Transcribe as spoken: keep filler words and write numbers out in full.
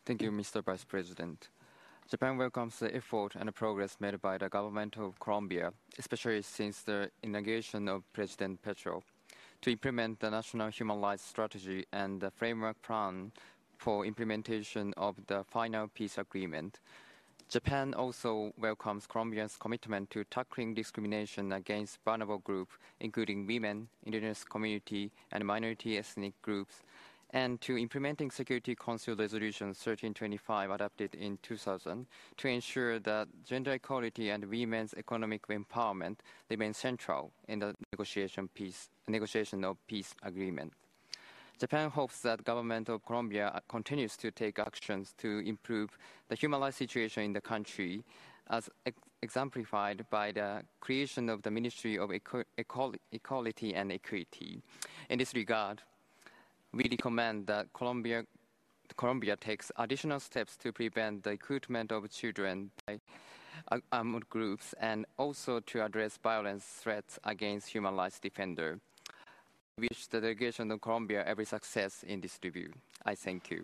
Thank you, Mister Vice President. Japan welcomes the effort and the progress made by the government of Colombia, especially since the inauguration of President Petro, to implement the National Human Rights Strategy and the Framework Plan for implementation of the final peace agreement. Japan also welcomes Colombia's commitment to tackling discrimination against vulnerable groups, including women, indigenous community, and minority ethnic groups, and to implementing Security Council Resolution thirteen twenty-five adopted in two thousand to ensure that gender equality and women's economic empowerment remain central in the negotiation, peace, negotiation of peace agreement. Japan hopes that the government of Colombia continues to take actions to improve the human rights situation in the country, as ex exemplified by the creation of the Ministry of Equal Equality and Equity. In this regard, we recommend that Colombia, Colombia takes additional steps to prevent the recruitment of children by armed groups and also to address violence threats against human rights defenders. I wish the delegation of Colombia every success in this review. I thank you.